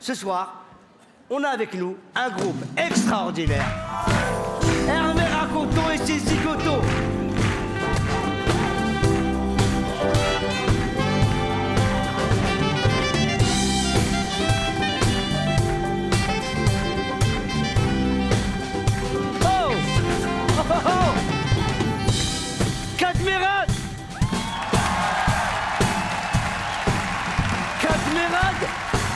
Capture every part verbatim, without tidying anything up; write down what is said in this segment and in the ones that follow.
ce soir, on a avec nous un groupe extraordinaire. Hervé Raconto et ses zigotos. Oh! Oh oh oh! Cadmerade! Cadmerade!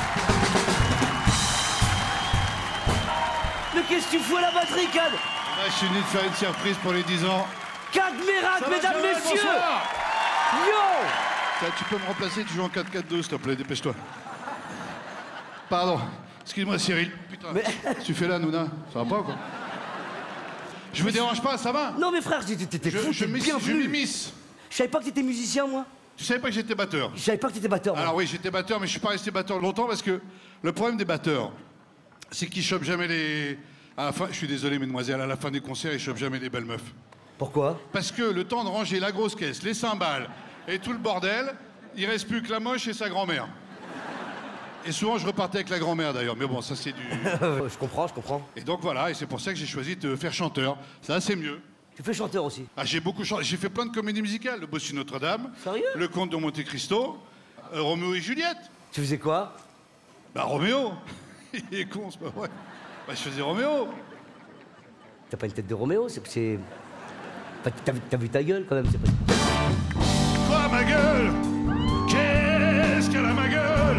Mais qu'est-ce que tu fous à la batterie, Cad? Là, je suis venu de faire une surprise pour les dix ans. Cadmerade, mesdames, Joël, messieurs! bonsoir. Yo! Tiens, tu peux me remplacer, tu joues en quatre quatre deux, s'il te plaît, dépêche-toi. Pardon, excuse-moi Cyril. Putain, Mais... tu fais là, Nouna? Ça va pas ou quoi? Je me dérange pas, ça va? Non mais frère, t'étais fou, Je, je t'es bienvenu. m'immisce. Je savais pas que t'étais musicien, moi. Tu savais pas que j'étais batteur? Je savais pas que t'étais batteur, moi. Alors oui, j'étais batteur, mais je suis pas resté batteur longtemps parce que le problème des batteurs, c'est qu'ils chopent jamais les... À la fin, je suis désolé, mesdemoiselles, à la fin des concerts, ils chopent jamais les belles meufs. Pourquoi? Parce que le temps de ranger la grosse caisse, les cymbales et tout le bordel, il reste plus que la moche et sa grand-mère. Et souvent, je repartais avec la grand-mère d'ailleurs, mais bon, ça c'est du... Je comprends, je comprends. Et donc voilà, et c'est pour ça que j'ai choisi de te faire chanteur. Ça, c'est mieux. Tu fais chanteur aussi? Ah, j'ai beaucoup chanté. J'ai fait plein de comédies musicales. Le Bossu Notre-Dame. Sérieux? Le Comte de Monte Cristo. Euh, Roméo et Juliette. Tu faisais quoi? Bah, Roméo. Il est con, c'est pas vrai. Bah, je faisais Roméo. T'as pas une tête de Roméo, c'est... c'est... Enfin, T'as vu, t'as vu ta gueule, quand même, c'est pas... Quoi, ma gueule? Qu'est-ce qu'elle a, ma gueule?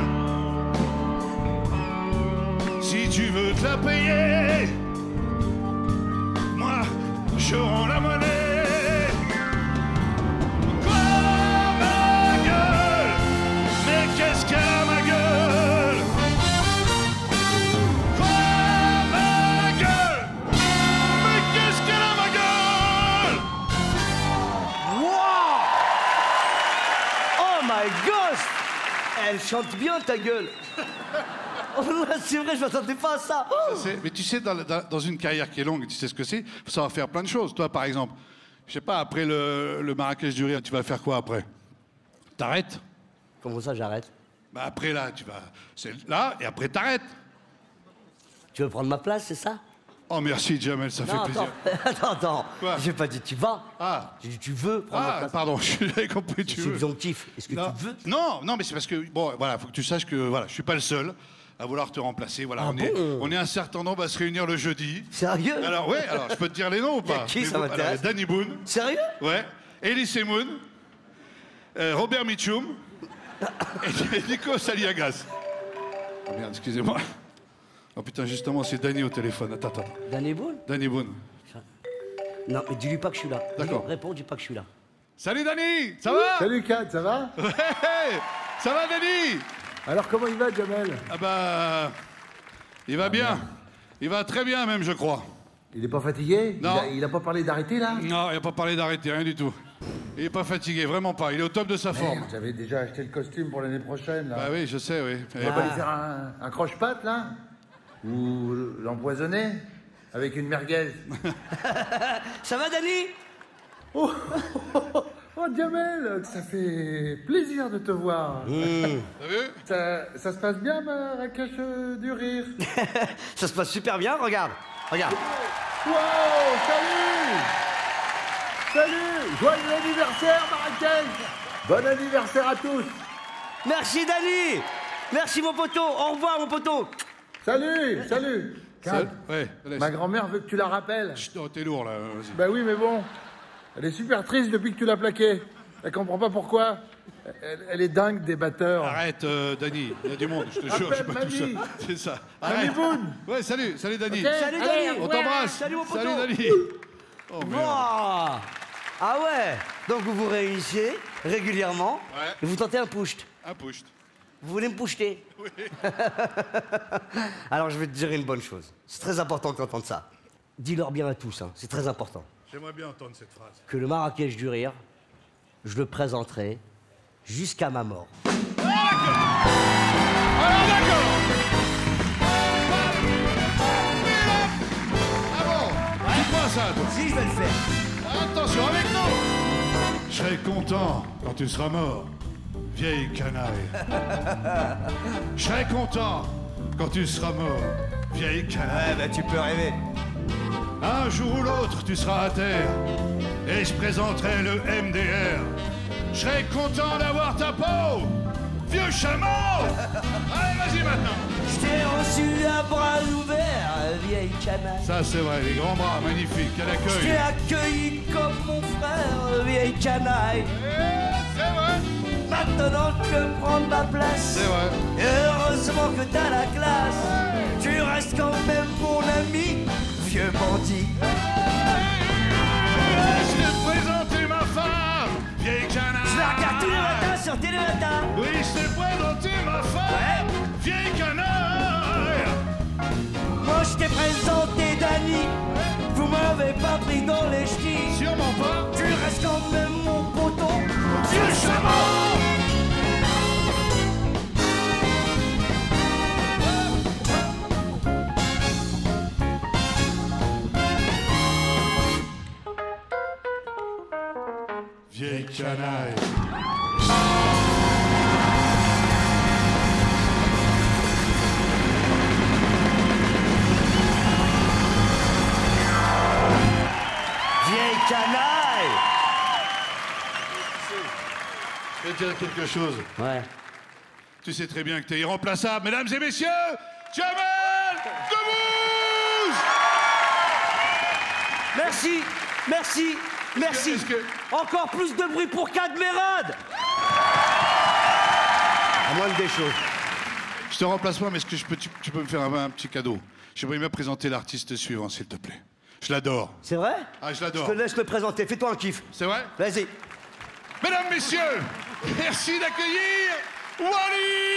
Si tu veux te la payer, moi, je rends la monnaie. Quoi, ma gueule? Mais qu'est-ce qu'elle a, ma gueule? Quoi, ma gueule? Mais qu'est-ce qu'elle a, ma gueule? Wow! Oh my God! Elle chante bien, ta gueule. Oh là, c'est vrai, je m'attendais pas à ça. Oh. Ça, mais tu sais, dans, dans, dans une carrière qui est longue, tu sais ce que c'est, faut savoir faire plein de choses. Toi, par exemple, je sais pas, après le, le Marrakech du Rire, tu vas faire quoi après? T'arrêtes? Comment ça, j'arrête? Bah après là, tu vas... C'est là, et après t'arrêtes. Tu veux prendre ma place, c'est ça? Oh merci, Jamel, ça Non, fait plaisir. attends, attends, attends. Quoi? J'ai pas dit tu vas. Ah. J'ai dit tu veux prendre ma Ah, place. pardon, j'avais compris, tu C'est veux. subjonctif. Est-ce que Non. tu veux? Non, non, mais c'est parce que, bon, voilà, faut que tu saches que, voilà, je suis pas le seul à vouloir te remplacer. Voilà, Ah on, est, bon? on est un certain nombre à se réunir le jeudi. Sérieux? Alors, ouais, alors, je peux te dire les noms ou Y a pas? qui, Mais ça bon, m'intéresse. alors, Danny Boone. Sérieux? Ouais. Elie Moon, euh, Robert Mitchum et Nico Saliagas. Oh merde, excusez-moi. Oh putain, justement, c'est Danny au téléphone. Attends, attends. Danny Boone? Danny Boone. Non, mais dis-lui pas que je suis là. D'accord. Dis-lui, réponds, dis pas que je suis là. Salut Danny, ça va? Salut Kat, ça va? Ouais, ça va Danny? Alors comment il va, Jamel? Ah bah... Il va bien. Il va très bien même, je crois. Il est pas fatigué? Non. Il a, il a pas parlé d'arrêter, là? Non, il n'a pas parlé d'arrêter, rien du tout. Il est pas fatigué, vraiment pas. Il est au top de sa forme. Merde, j'avais déjà acheté le costume pour l'année prochaine, là. Bah oui, je sais, oui. On va pas lui faire un, un croche-patte, là? Ou l'empoisonner? Avec une merguez? Ça va, Danny? Oh, oh, Jamel, ça fait plaisir de te voir. T'as vu? Ça, ça se passe bien, Marrakech euh, du Rire? Ça se passe super bien, regarde. Regarde. Wow, salut! Salut! Joyeux anniversaire, Marrakech! Bon anniversaire à tous! Merci, Danny. Merci, mon poteau. Au revoir, mon poteau. Salut! Salut! Kat, Ouais, laisse. ma grand-mère veut que tu la rappelles. Chut, oh, t'es lourd là, vas-y. Ben oui, mais bon, elle est super triste depuis que tu l'as plaquée. Elle comprend pas pourquoi. Elle, elle est dingue des batteurs. Arrête, euh, Danny, il y a du monde, je te jure, je suis pas tout seul. Mamie. C'est ça. Mamie Arrête. Boone. Ouais, salut, salut Danny. Ok. Salut, Allez, Danny. On t'embrasse. Salut, mon poteau. Salut Danny. Oh merde. Wow. Ah ouais. Donc vous vous réunissez régulièrement Ouais. et vous tentez un push. Un push. Vous voulez me pushter? Oui. Alors je vais te dire une bonne chose. C'est très important que tu entendes ça. Dis-leur bien à tous, hein, c'est très important. J'aimerais bien entendre cette phrase. Que le Marrakech du Rire, je le présenterai jusqu'à ma mort. Alors d'accord. Ah bon? Dis-moi ça, toi. Si, je vais le faire. Attention avec nous. Je serai content quand tu seras mort, vieille canaille. Je serai content quand tu seras mort, vieille canaille. Ouais, bah tu peux rêver. Un jour ou l'autre, tu seras à terre et je présenterai le M D R. Je serai content d'avoir ta peau, vieux chameau. Allez, vas-y maintenant. Je t'ai reçu à bras ouverts, vieille canaille. Ça, c'est vrai, les grands bras, magnifiques, quel Je t'ai accueil. accueilli comme mon frère, vieille canaille. Eh, c'est vrai, Maintenant je peux prendre ma place. c'est vrai. Heureusement que t'as la classe. Tu restes quand même mon ami, vieux bandit. Je t'ai présenté ma femme, vieille canaille. Je la regarde tous les matins sur Télématin. Oui, je t'ai présenté ma femme, Ouais. vieille canaille. Moi je t'ai présenté Dany. Vous m'avez pas pris dans les ch'tis. Sûrement pas. Tu restes quand même mon poton, vieux chameau. Vieille canaille. Vieille canaille. Je vais te dire quelque chose. Ouais. Tu sais très bien que t'es irremplaçable, mesdames et messieurs, Jamel Debbouze. Merci, merci, merci. Est-ce que- Encore plus de bruit pour Cadmerade. À moins des choses. Je te remplace pas, mais est-ce que je peux, tu, tu peux me faire un, un petit cadeau? J'aimerais bien présenter l'artiste suivant, s'il te plaît. Je l'adore. C'est vrai? Ah, je Je l'adore. te laisse le présenter. Fais-toi un kiff. C'est vrai? Vas-y. Mesdames, messieurs, merci d'accueillir Wally